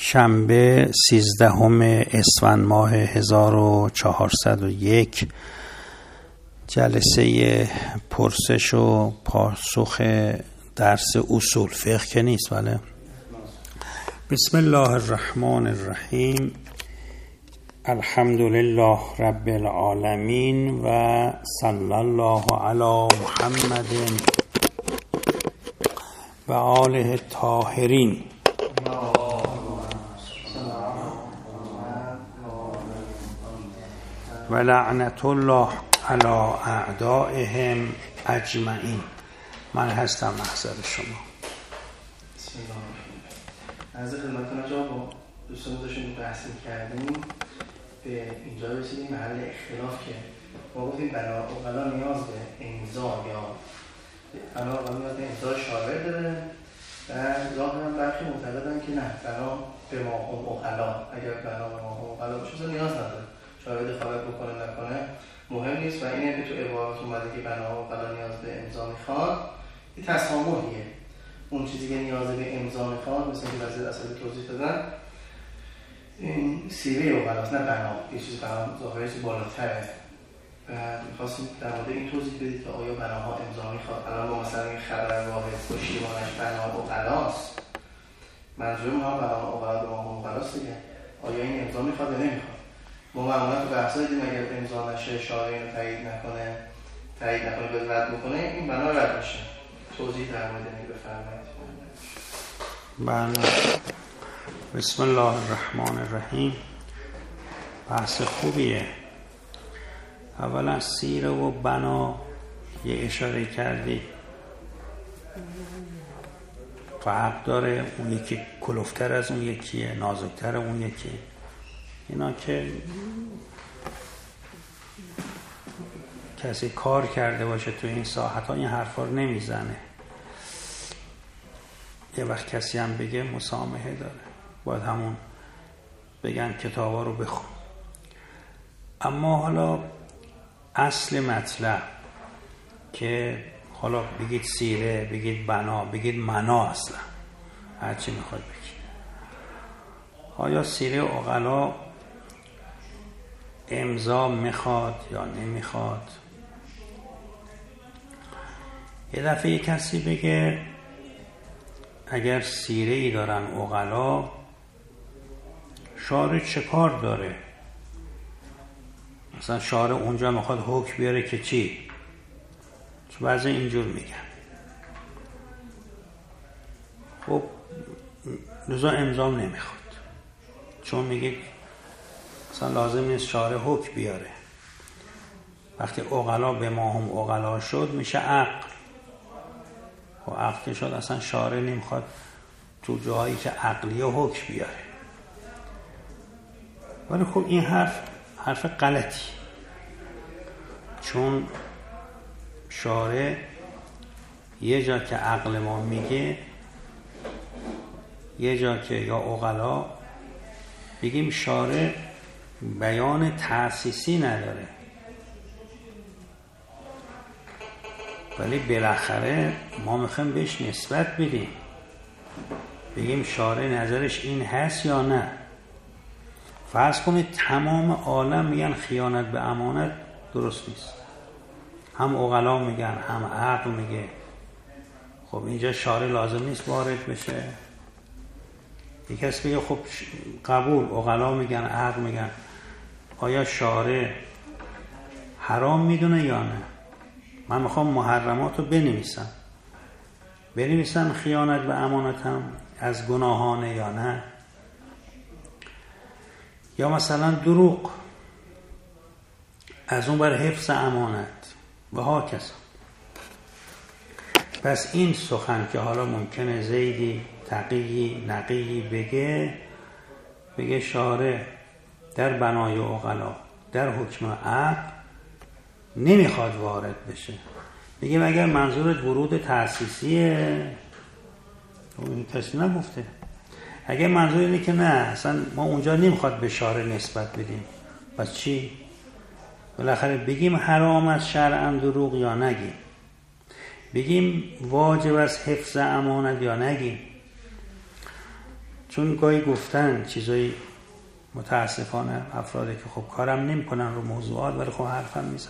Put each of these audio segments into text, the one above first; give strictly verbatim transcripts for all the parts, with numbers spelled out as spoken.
شنبه سیزدهم اسفند ماه هزار و چهارصد و یک، جلسه پرسش و پاسخ درس اصول فقه که نیست، بله. بسم الله الرحمن الرحیم. الحمد لله رب العالمین و صلی الله علی محمد و آله الطاهرین. و لعنت الله علی اعدائهم اجمعین. من هستم محضر شما. بسم الله. از خدمتتون جا با دوستان داشتیم بحث کردیم، به اینجا رسیدیم محل اختلاف که ما گفتیم بنا اوغلا نیاز به امضا یا بنا اوغلا نیاز به امضا شارع داره و ظاهرا برخی معتقدن که نه، بنا به ما اوغلا اگر بنا به ما اوغلا باشه نیاز نداره، شارع دخالت بکنه نکنه مهم نیست. و اینه که تو عبارات اومده که بنا اوغلا نیاز به امضا میخواد، این تسامحیه. اون چیزی که نیاز به امضا میخواد، مثل که وزیر اصلی توضیح دادن، این سیره اوغلاست نه بنا. یه چیزی بنا ظاهرش بالاتره و میخواستیم در مورد این توضیح بدید که آیا بناها امضا میخواد. الان ما مثلا این خبر واحد پشتیبانش بنا اوغلاست، منظور ما بنا اوغلا به ما اوغلاست دیگه. آیا این امضا میخواد یا نمیخواد؟ ما معمولا تو بحثا دیدیم اگر امضا نشه، شارع اینو تایید نکنه تایید نکنه به رد بکنه، این بنا رد میشه. توضیح در مورد این بفرمایید. بله. بسم الله الرحمن الرحیم. بحث خوبیه. اولا سیره و بنا یه اشاره کردی، فرق داره. اون یکی کلوفتر از اون یکیه، نازکتر اون یکی. اینا که کسی کار کرده باشه تو این ساحت ها این حرفا رو نمیزنه. یه وقت کسی هم بگه مسامحه داره، باید همون بگن کتابا رو بخون. اما حالا اصل مطلب که حالا بگید سیره، بگید بنا، بگید منا، اصلا هرچی میخواد بگید. آیا سیره اوغلا امضا میخواد یا نمیخواد؟ یه دفعه یه کسی بگه اگر سیره ای دارن اوغلا، شارع چه کار داره؟ مثلا شارع اونجا میخواد حکم بیاره که چی؟ چون بعضی اینجور میگن خب لزا امضا نمیخواد، چون میگه مثلا لازم نیست شارع حکم بیاره. وقتی اوغلا به ما هم اوغلا شد میشه عقل، و عقل که شد اصلا شارع نمیخواد تو جایی که عقلی حکم بیاره. ولی خب این حرف حرف غلطی، چون شارع یه جا که عقل ما میگه، یه جا که یا اوغلا بگیم شارع بیان تأسیسی نداره، ولی بالاخره ما میخوایم بهش نسبت بدیم، بگیم شارع نظرش این هست یا نه. فرض کنید تمام عالم میگن خیانت به امانت درست نیست، هم اوغلا میگن هم عقل میگه. خب اینجا شارع لازم نیست وارد بشه. یک کسی بگه خب قبول، اوغلا میگن عقل میگن، آیا شارع حرام میدونه یا نه؟ من میخوام محرمات رو بنویسم بنویسم خیانت به امانت هم از گناهانه یا نه؟ یا مثلا دروغ، از اون بر حفظ امانت و ها کسا. پس این سخن که حالا ممکنه زیدی تقیی نقیی بگه بگه شارع در بنای اوغلا در حکم عقل نمیخواد وارد بشه، بگیم اگر منظورت ورود تأسیسیه، اون کسی نگفته. اگر منظور اینه که نه اصلا ما اونجا نمیخواد به شارع نسبت بدیم، پس چی؟ بالاخره بگیم حرام از شرعاً دروغ یا نگیم؟ بگیم واجب از حفظ امانت یا نگیم؟ چون گاهی گفتن چیزایی متاسفانه افرادی که خب کارم نمی کنن رو موضوعات ولی خب حرفم میزن.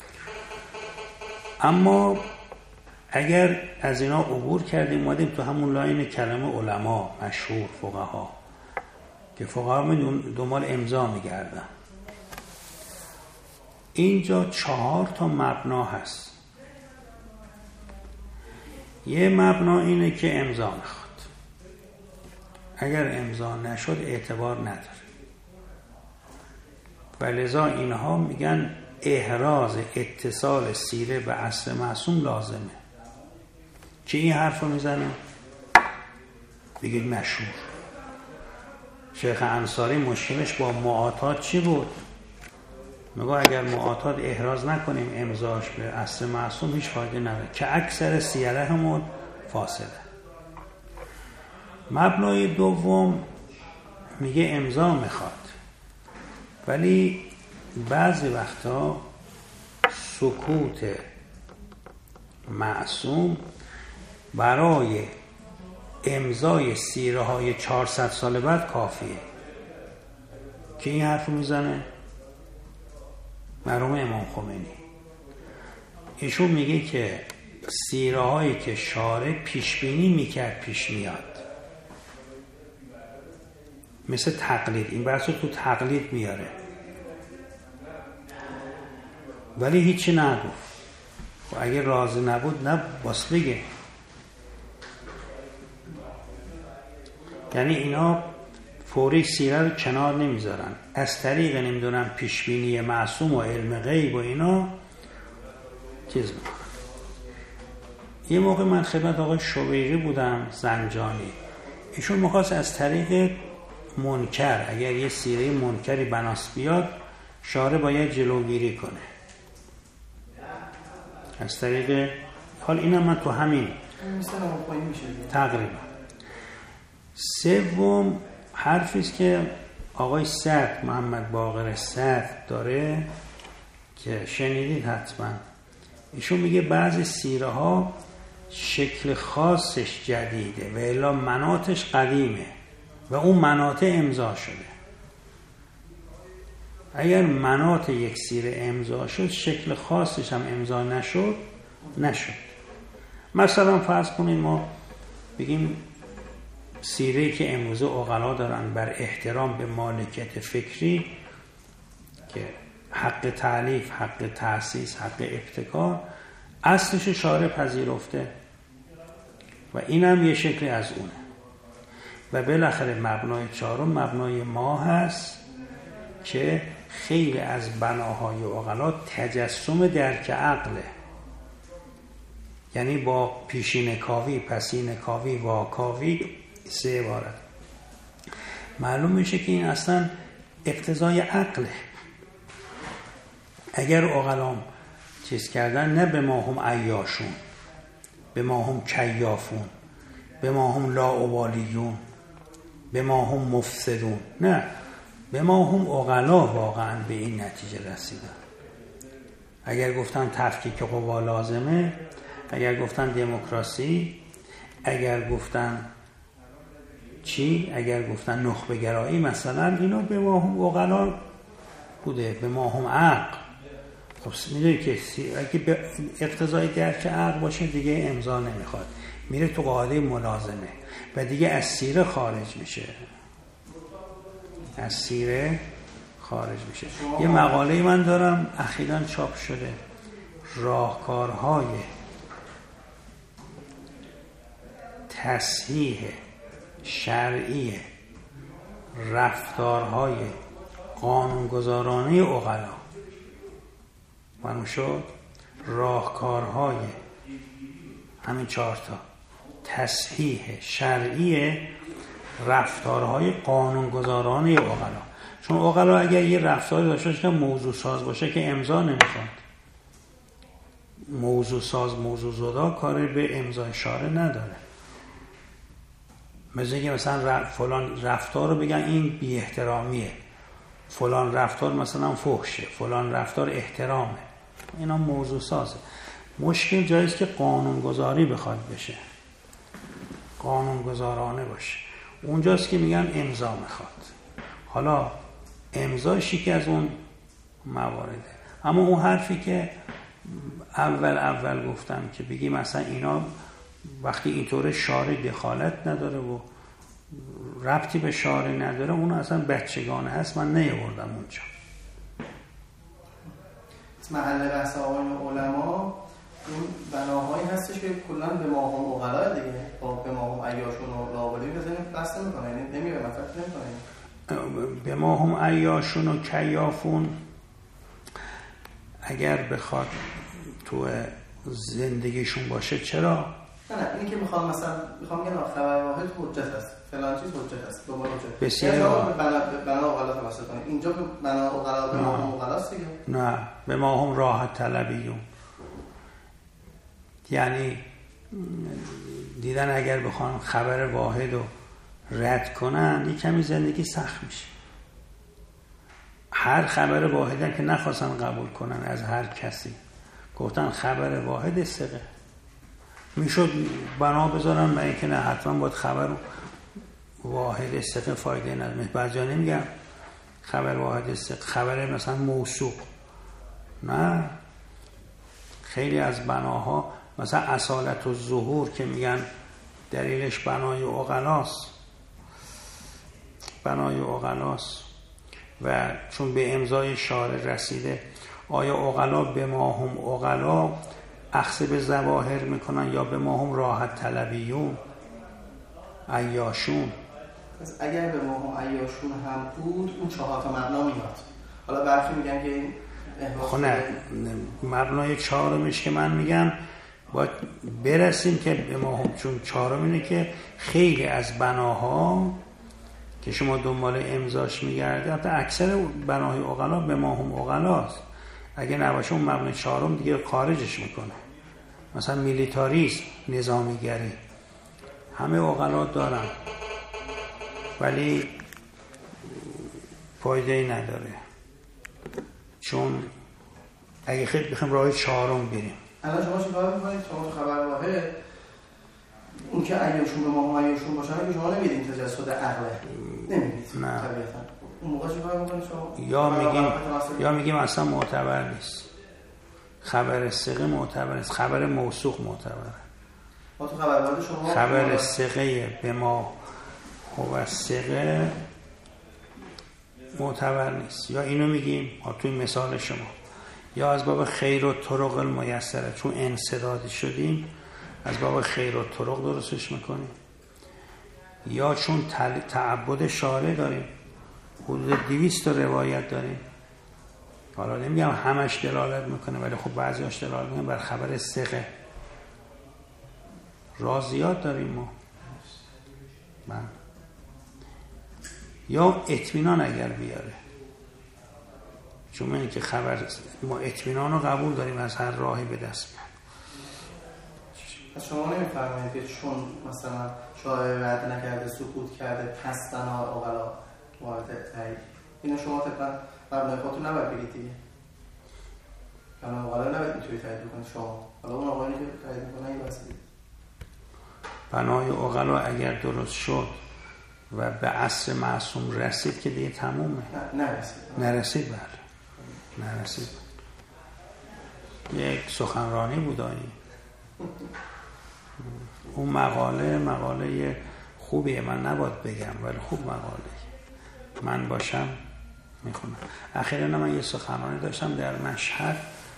اما اگر از اینا عبور کردیم اومدیم تو همون لاین کلمه علما مشهور فقها که فقها من دنبال امضا میگردن، اینجا چهار تا مبنا هست. یه مبنا اینه که امضا میخواد، اگر امضا نشد اعتبار نداره و لذا اینها میگن احراز اتصال سیره به اصل معصوم لازمه. که این حرف رو میزنه بگید مشهور. شیخ انصاری مشکلش با معاطات چی بود؟ میگه اگر معاطات احراز نکنیم امضاش به اصل معصوم هیچ فایده نداره که اکثر سیره همون فاصله. مبنای دوم میگه امضا میخواد ولی بعضی وقتا سکوت معصوم برای امضای سیره های چهارصد سال بعد کافیه. که این حرف رو میزنه مرحوم امام خمینی. ایشون میگه که سیره هایی که شارع پیش بینی میکرد پیش میاد، مثل تقلید، این بحث رو تو تقلید میاره ولی هیچی نگفت. و اگه راضی نبود نه باس بگه. یعنی اینا فوری سیره رو کنار نمیذارن، از طریق نمیدونم پیشبینی معصوم و علم غیب و اینا چیز میکنن. یه موقع من خدمت آقای شویری بودم زنجانی، ایشون میخواست از طریق منکر، اگر یه سیره منکری بناس بیاد شارع باید جلوگیری کنه از طریق حال اینم من تو همین تقریبا. سوم حرفیست که آقای سعد محمد باقر سعد داره که شنیدید حتما. ایشون میگه بعضی سیره ها شکل خاصش جدیده و الا مناطش قدیمه و اون مناطق امضا شده. اگر مناط یک سیره امضا شد شکل خاصش هم امضا نشد نشد. مثلا فرض کنید ما بگیم سیره‌ای که امروزه عقلا دارن بر احترام به مالکیت فکری که حق تالیف، حق تأسیس، حق ابتکار، اصلش شارع پذیرفته و این هم یه شکلی از اونه. و بالاخره مبنای چهارم مبنای ما هست که خیلی از بناهای عقلا تجسم درک عقله، یعنی با پیشین کاوی، پسین کاوی، واکاوی، سه عبارت معلوم میشه که این اصلا اقتضای عقله. اگر عقلام چیز کردن نه به ما هم عیاشون، به ما هم کیافون، به ما هم لاابالیون، به ما هم مفسدون، نه به ما هم عقلا واقعا به این نتیجه رسیدن. اگر گفتن تفکیک قوا لازمه، اگر گفتن دموکراسی، اگر گفتن چی، اگر گفتن نخبه گرایی مثلا، اینا به ما هم عقلا بوده، به ما هم عقل. خب میدونی که اگه به اقتضای درک عقل باشه دیگه امضا نمیخواد، میره تو قاعده ملازمه و دیگه از سیره خارج میشه، از سیره خارج میشه. یه مقاله من دارم اخیراً چاپ شده، راهکارهای تصحیح شرعی رفتارهای قانونگذارانه عقلا. معلوم شد راهکارهای همین چهار تا تصحیح شرعی رفتارهای قانونگذارانه عقلا. چون عقلا اگر یه رفتاری داشته باشه که موضوع ساز باشه که امضا نمیخواد، موضوع ساز موضوع زدا کاری به امضای شارع نداره. مثل اینکه مثلا فلان رفتار رو بگن این بی احترامیه، فلان رفتار مثلا فحشه، فلان رفتار احترامه، اینا موضوع سازه. مشکل جاییست که قانونگذاری بخواد بشه، قانونگذارانه باشه. اونجاست که میگن امضا میخواد. حالا امضاش یکی از اون موارده. اما اون حرفی که اول اول گفتم که بگی مثلا اینا وقتی اینطوره شارع دخالت نداره و ربطی به شارع نداره، اون اصلا بچگانه هست، من نیاوردم اونجا. محل بحث آقایون علما این بناهایی هستش که کلا به ماهم اغلا دیگه، با به ماهم عیاشون و لاولی بزنیم بحث نمی‌کنه، یعنی نمیره مثلا نمی‌کنه به ماهم عیاشون و کیافون اگر بخواد تو زندگیشون باشه چرا؟ نه نه اینی که میخوام مثلا میخوام بگم خبر واحد حجت است، فلان چیز حجت است، دوباره حجت. بسیار بنا بنا اغلا توسط کنه. اینجا به بنا اغلا به ماهم اغلاست دیگه. نه، به ماهم راحت طلبیون. یعنی دیدن اگر بخوان خبر واحد رو رد کنن یک کمی زندگی سخت میشه. هر خبر واحد که نخواستن قبول کنن از هر کسی، گفتن خبر واحد ثقه، میشد بنا بذارن برای اینکه نه حتما باید خبر واحد ثقه فایده نداره. بعضیا نمیگن خبر واحد ثقه، خبر مثلا موثوق. نه، خیلی از بناها مثلا اصالت و ظهور که میگن دلیلش بنای عقلاست، بنای عقلاست و چون به امضای شارع رسیده. آیا عقلا به ما هم عقلا اخذ به ظواهر میکنن یا به ما هم راحت طلبیون عیاشون؟ پس اگر به ما هم عیاشون هم بود اون چهار تا مبنا میاد. حالا برخی میگن که این خب نه، مبنای چهارمش که من میگم باید برسیم که به ما هم، چون چهارم اینه که خیلی از بناها که شما دنبال امضاش میگرده، حتی اکثر بناهای عقلا به ما هم عقلاست. اگه نباشه اون مبنای چهارم دیگه خارجش میکنه. مثلا میلیتاریسم، نظامیگری، همه عقلا دارن ولی فایده‌ای نداره، چون اگه خیلی بخوایم راه چهارم بریم. الان شما چیکار می‌کنید؟ شما خبر واحد اون که عیاشون به ما هم عیاشون باشن که شما نمیدین تجسد عقله، نمیدید طبیعتاً. اون موقع چیکار می‌کنید شما؟ یا میگیم یا میگیم اصلا معتبر نیست، خبر ثقه معتبر نیست، خبر موثوق معتبره. ما تو خبر واحد شما خبر ثقه به ما هو ثقه معتبر نیست. یا اینو میگیم توی مثال شما، یا از باب خیر و طرق المیسره، چون انسداد شدیم از باب خیر و طرق درستش میکنیم، یا چون تعبد شارع داریم، حدود دویست روایت داریم. حالا نمیگم همش دلالت میکنه ولی خب بعضیاش دلالت میکنه بر خبر ثقه. رازیات داریم ما. من یا اطمینان اگر بیاره، چون من که خبر ما اطمینان رو قبول داریم از هر راهی به دست میاد. پس شما نمیفرمایید که چون مثلا شارع رد نکرده سکوت کرده پس بنا اغلا وارد تایید، اینو شما طبعا مبنای خودتون نباید بگید دیگه. بنا اغلا نباید اینطوری تایید بکنید شما. حالا اون آقایی که تایید میکنه این بسید. بنای اغلا اگر درست شد و به عصر معصوم رسید که دیگه تمومه. نه نرسید. نرسید بله. نرسید. یک سخنرانی بود این. اون مقاله مقاله خوبیه، من نباید بگم ولی خوب مقاله. من باشم میخونم. اخیراً من یه سخنرانی داشتم در مشهد،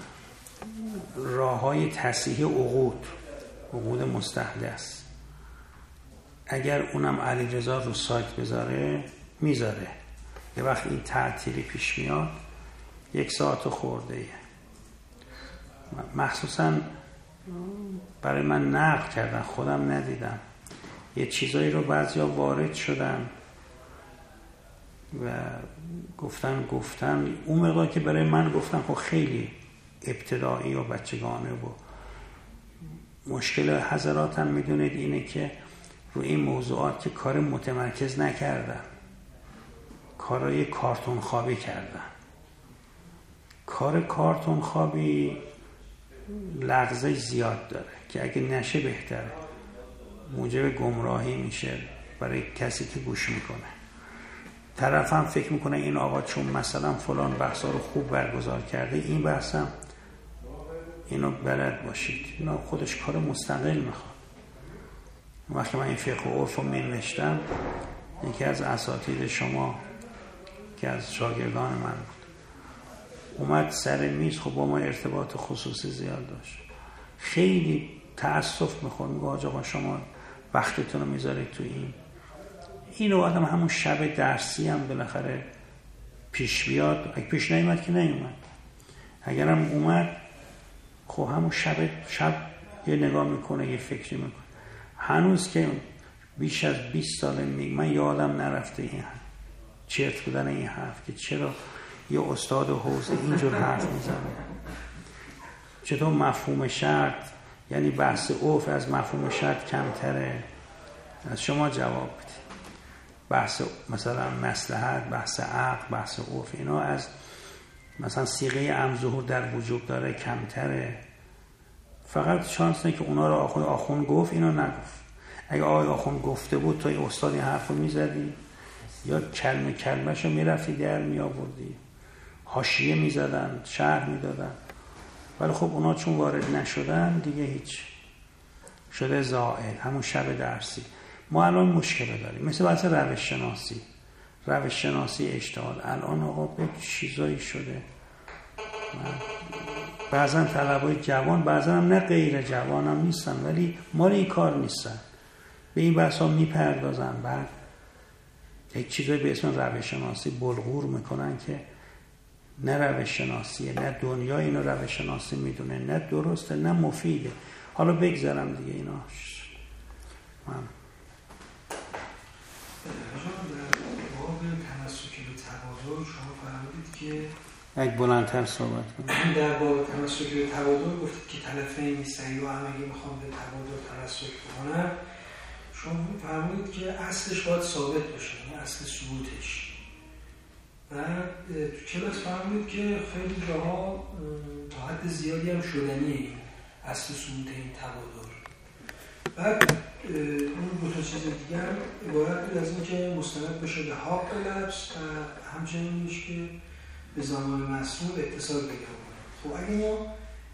راههای تصحیح عقود، عقود مستحدث. اگر اونم علیرضا رو سایت بذاره میذاره. یه وقت این تعطیلی پیش میاد یک ساعت خورده ایه. مخصوصاً برای من نقل کردن، خودم ندیدم. یه چیزایی رو بعضیا وارد شدن و گفتن گفتن اون مقدار که برای من گفتن خب خیلی ابتدایی و بچگانه و مشکل حضرات هم میدونید اینه که رو این موضوعات که کار متمرکز نکردن، کارای کارتون خوابی کردن. کار کارتون خوابی لغزش زیاد داره که اگه نشه بهتره، موجب گمراهی میشه برای کسی که گوش میکنه. طرف هم فکر میکنه این آقا چون مثلا فلان بحثا رو خوب برگزار کرده، این بحثم اینو بلد باشید. اینا خودش کار مستقل میخواد. وقتی من این فقه و عرف رو می‌نوشتم، یکی از اساتید شما که از شاگردان من بود اومد سر میز، خب با ما ارتباط خصوصی زیاد داشت، خیلی تأسف میخورد، میگه حاج آقا شما وقتتون رو میذارید تو این اینو آدم همون شب درسی هم بالاخره پیش بیاد. اگه پیش نیومد که نیومد، اگرم اومد خب همون شب شب یه نگاه میکنه، یه فکری میکنه. هنوز که بیش از بیست ساله میگه من یادم نرفته این حرف، چرت بودن این حرف، که چرا یه استاد حوزه اینجور حرف میزنه، چطور مفهوم شرط یعنی بحث عرف از مفهوم شرط کمتره. از شما جواب بدید. بحث مثلا مصلحت، بحث عقل، بحث عرف، اینا از مثلا صیغه عم ظهور در وجوب داره کمتره. فقط شانس نه که اونا رو آخوند آخوند گفت، اینو نگفت. اگه آقای آخوند گفته بود توی استاد این حرف رو میزدی یا کلمه کلمه‌شو میرفتی در میآوردی، حاشیه میزدن، شرح میدادن. ولی خب اونا چون وارد نشدن دیگه هیچ، شده زائل. همون شب درسی ما الان مشکل داریم، مثل بحث روش شناسی روش شناسی اشتغال. الان آقا به چیزایی شده، بعضا طلبای جوان، بعضا هم نه غیر جوان هم نیستن ولی مال این کار نیستن، به این بحث ها میپردازن، بعد یک چیزایی به اسم روش شناسی بلغور میکنن که نه روش شناسیه، نه دنیا اینو روش شناسی میدونه، نه درسته نه مفیده. حالا بگذارم دیگه ایناش. من باب تمسک به تبادل شما فرمودید که یک بلندتر صحبت کنید. در باب تمسک به تبادل گفتید که طرفین سعی و هم اگه میخوام به تبادل تمسک بکنن، شما فرمودید که اصلش باید ثابت باشه، یعنی اصل ثبوتش. و تو کلاس فرمودید که خیلی جاها تا حد زیادی هم شدنیه این اصل ثبوت این تبادل. بعد اون دو تا چیز دیگه هم عبارت بود از این که مستند بشه به حق لفظ و همچنین میشه که به زمان معصوم اتصال پیدا کنه. خب اگه ما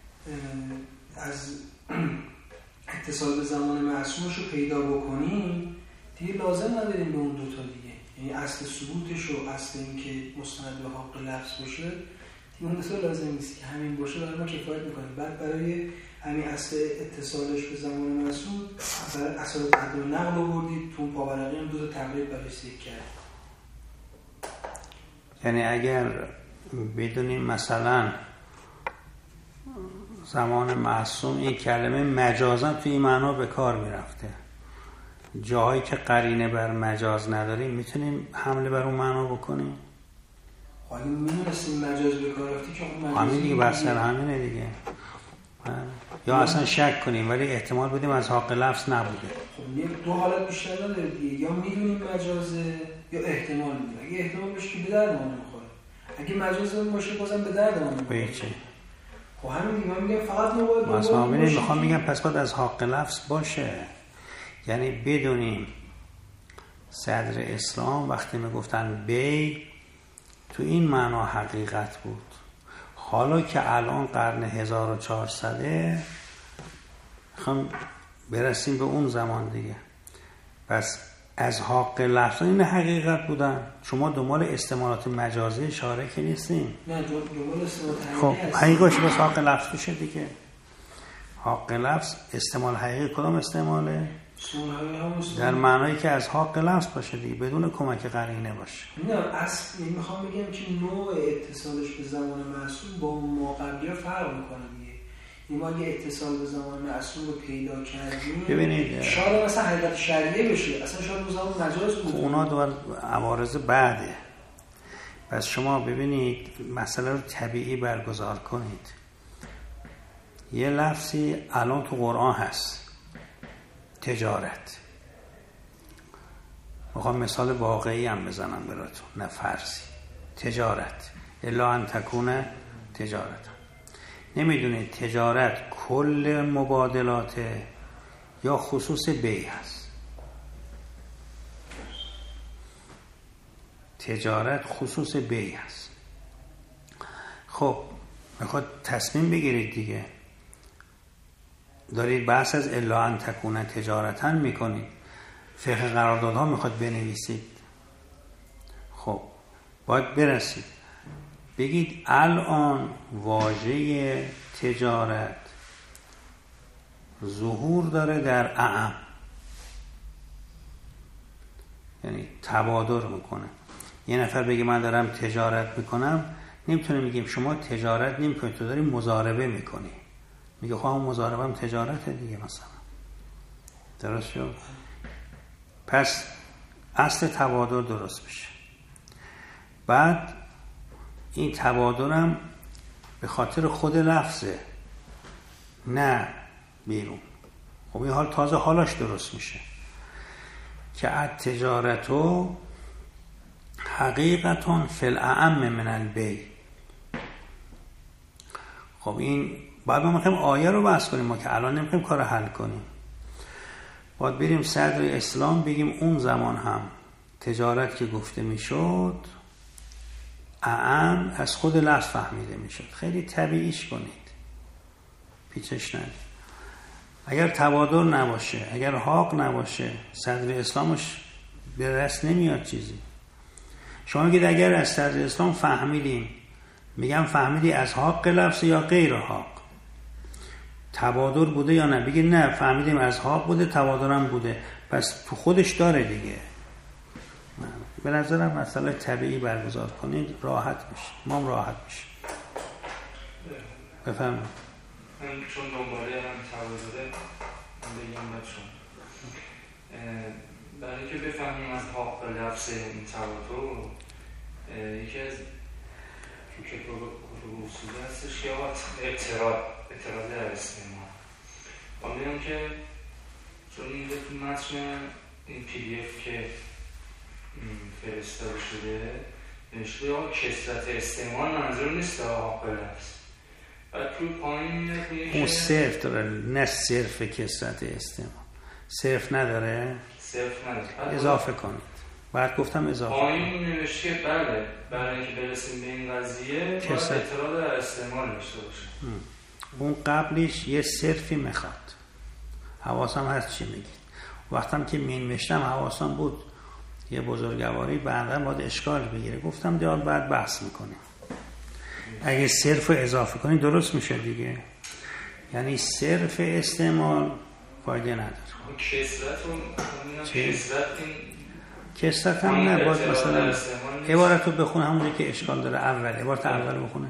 از اتصال به زمان معصومش رو پیدا بکنیم دیگه لازم نداریم به اون دو تا دیگه، یعنی اصل ثبوتش و اصل این که مستند به حق لفظ باشه دیگه اون دو تا لازم نیست که همین باشه برای ما کفایت میکنه. بعد برای همین اصل اتصالش به زمان معصوم برای اصل عدل و نقل آوردید، تو اون پاورقی هم دو تا تقریب برای ذکر کرد. یعنی اگر بدونیم مثلا زمان معصوم این کلمه مجازا توی این معنا به کار میرفته، جاهایی که قرینه بر مجاز نداریم میتونیم حمله بر اون معنا بکنیم. خواهی میدونستیم مجاز به کار رفتی که اون مجاز همین دیگه بحث همینه دیگه. یا اصلا شک کنیم ولی احتمال بدیم از حق لفظ نبوده. خب دو حالت بیشتر نداره دیگه، یا میدونیم مجازه یا احتمال میدونیم. اگه احتمال بشه که به درد ما نمیخوره، اگه مجاز باشه بازم به درد ما نمیخوره. به چی؟ خب همین دیگه من میگم فقط ما باید مثلا ببینید میخوام میگم پس باید از حق لفظ باشه، یعنی بدونیم صدر اسلام وقتی میگفتن بی تو این معنا حقیقت بود. حالا که الان قرن هزار و چهارصده میخوام برسیم به اون زمان دیگه، پس از حق لفظ این حقیقت بودن. شما دنبال استعمالات مجازی اشاره که نیستیم. نه دنبال استعمالات خب حقیقتش بس حق لفظ بشه دیگه. حق لفظ استعمال حقیقی کدام استعماله؟ در معنایی که از حق لفظ باشه دیگه، بدون کمک قرینه باشه. نه اصلا میخوام بگم که نوع اتصالش به زمان معصوم با ما قبلی فرق میکنه دیگه. این ما اگه اتصال به زمان معصوم رو پیدا کردیم ببینید شاید مثلا حقیقت شرعیه بشه، اصلا شاید اون زمان مجاز بود. اونا دو عوارض بعده. پس شما ببینید مسئله رو طبیعی برگزار کنید. یه لفظی الان تو قرآن هست، تجارت. میخوام مثال واقعی هم بزنم براتون، نه فرضی. تجارت الا ان تکونه تجارت. نمیدونید تجارت کل مبادلات یا خصوص بیع هست؟ تجارت خصوص بیع است. خب میخواد تصمیم بگیرید دیگه، دارید بحث از الا ان تکون تجارتا میکنید، فقه قراردادها میخواد بنویسید. خب باید برسید بگید الان واژه تجارت ظهور داره در اعم، یعنی تبادر میکنه. یه نفر بگه من دارم تجارت میکنم، نمیتونه میگیم شما تجارت نمیکنی، تو داری مضاربه میکنی. میگه خواهم مضاربه هم تجارته دیگه مثلا. درست شد؟ پس اصل تبادر درست بشه. بعد این تبادر هم به خاطر خود لفظه، نه بیرون. خب این حال تازه حالاش درست میشه که التجارتو حقیقتون فی الاعم من البیع. خب این باید ما میخوایم آیه رو بحث کنیم، ما که الان نمیخوایم کار حل کنیم. باید بریم صدر اسلام بگیم اون زمان هم تجارت که گفته میشد اعم از خود لفظ فهمیده میشد. خیلی طبیعیش کنید، پیچش ندید. اگر تبادر نباشه، اگر حق نباشه، صدر اسلامش به دست نمیاد چیزی. شما میگید اگر از صدر اسلام فهمیدیم، میگم فهمیدی از حق لفظ یا غیر حق، تبادر بوده یا نه؟ بگید نه فهمیدیم از حق بوده، تبادرم بوده، پس تو خودش داره دیگه. به نظرم مسئله طبیعی برگزار کنید، راحت میشه، ما هم راحت میشه. بفهمید. من چون دنباله هم تبادره بگم بچون برای که بفهمیم از حق لفظ این تبادر، یکی از کتاب اصول هستش که اعتراض اعتراض در استعمال. با میگم که چون این تو متن این پی دی اف که فرستاده شده نوشته یا کثرت استعمال منظور نیست حق لفظ. بعد تو پایین اون صرف داره، نه صرف کثرت استعمال، صرف نداره، صرف نداره، اضافه کنید. بعد گفتم اضافه پایین نوشته که بله برای اینکه برسیم به این قضیه باید اعتراض در استعمال داشته باشه. اون قبلش یه صرفی میخواد، حواسم هست چی میگید. وقتم که مینوشتم حواسم بود یه بزرگواری بعدا باید اشکال بگیره، گفتم دیال بعد بحث میکنیم. اگه صرف اضافه کنی درست میشه دیگه، یعنی صرف استعمال فایده نداره. کثرت رو کثرت این کثرت هم نه، باید مثلا عبارت رو بخونه همونجا که اشکال داره. اول عبارت اول بخونه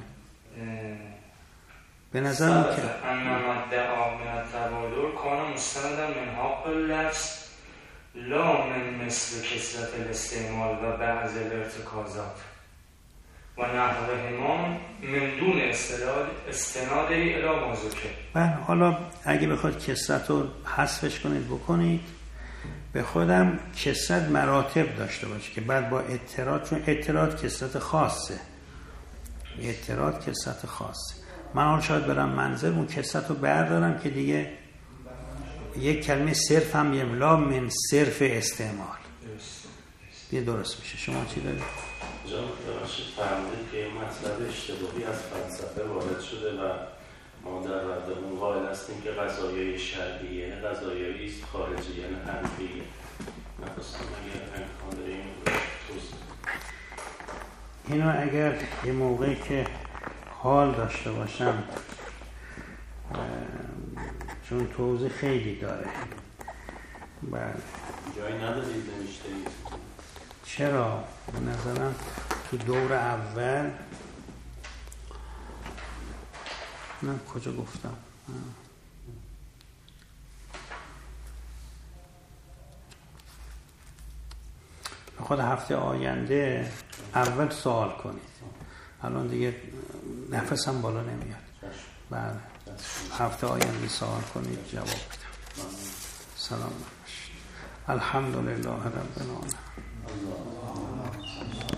به نظر من که انما دعا من التبادر کان مستندا من حق اللفظ لا من مثل کثرت الاستعمال و بعض الارتکازات و نحوهما من دون استناد الی موضوع. بله حالا اگه بخواد کثرت رو حذفش کنید بکنید. به خودم کثرت مراتب داشته باشه که بعد با اعتراض، چون اعتراض کثرت خاصه، اعتراض کثرت خاصه. من حال شاید برم منظر اون کثرت رو بردارم که دیگه یک کلمه صرف هم یه لا من صرف استعمال دیگه درست میشه. شما چی دارید؟ جان ببخشید فرمودید که این مطلب اشتباهی از فلسفه وارد شده و ما در رد اون قائل هستیم که قضایای شرعیه قضایایی است خارجی، یعنی حنفیه. نخواستم اگر امکان داره این رو توضیح اینو اگر یه موقعی که حال داشته باشم، چون توضیح خیلی داره. بله جایی ندارید نمیشتید؟ چرا؟ به نظرم تو دور اول نه کجا گفتم خود هفته آینده اول سوال کنید. الان دیگه نفسم بالا نمیاد. بله هفته آینده سوال کنید جواب بدم. سلام باشید. الحمدلله رب العالمین.